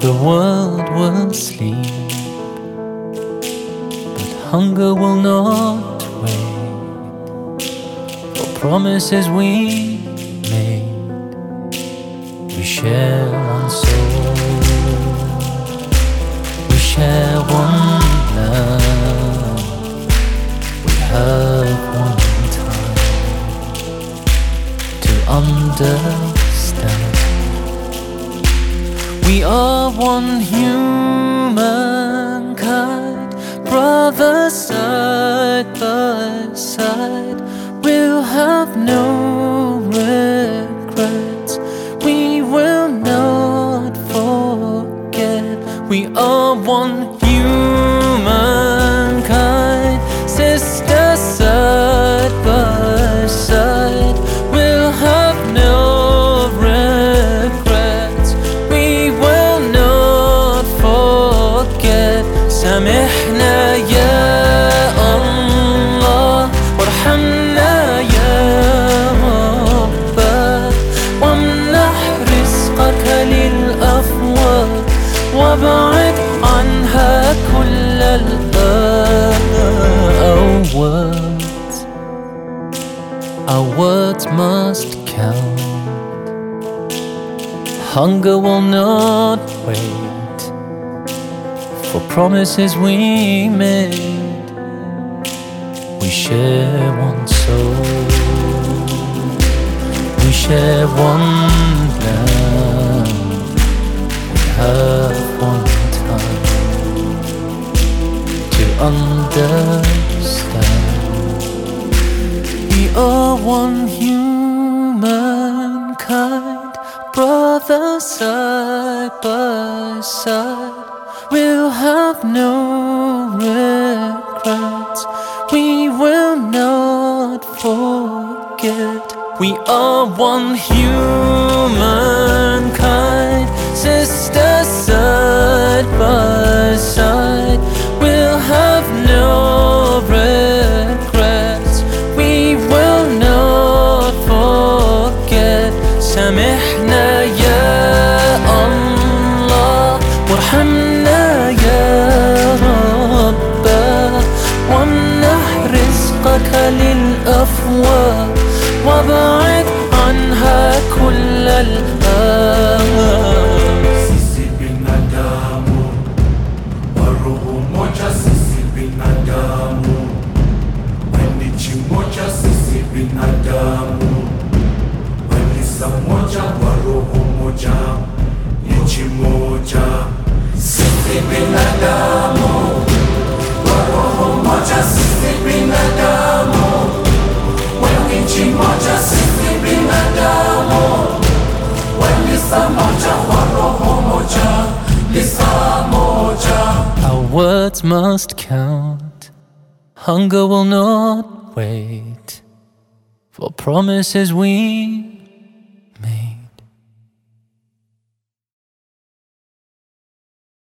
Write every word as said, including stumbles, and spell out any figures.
the world will sleep, but hunger will not wait. For promises we made, we share one soul, we share one love, we have one time to understand. We are one humankind, brothers side by side. We'll have no regrets, we will not forget. We are one humankind, sisters side by side. We'll have no regrets, we will not forget. سامحنا يا الله وارحمنا يا رب، وامنح رزقك للأفواه وابعد عنها كل الآه. Our words, our words must count. Hunger will not wait, for promises we made. We share one soul, we share one love, we have one time to understand. We are one humankind, brothers side by side. We'll have no regrets, we will not forget. We are one humankind, sisters side by side. We'll have no regrets, we will not forget. سامحنا يا الله وارحمنا يا رب، وامنح رزقك للأفواه وابعد عنها كل الآه. Sisi binadamu wa roho moja, sisi binadamu wa nchi moja, sisi binadamu wa lisa moja, wa roho moja, nchi moja. Sisi binadamu wa roho moja, sisi binadamu wa nchi moja, sisi binadamu wa lisa moja, wa roho moja, lisa moja. Our words must count, hunger will not wait, for promises we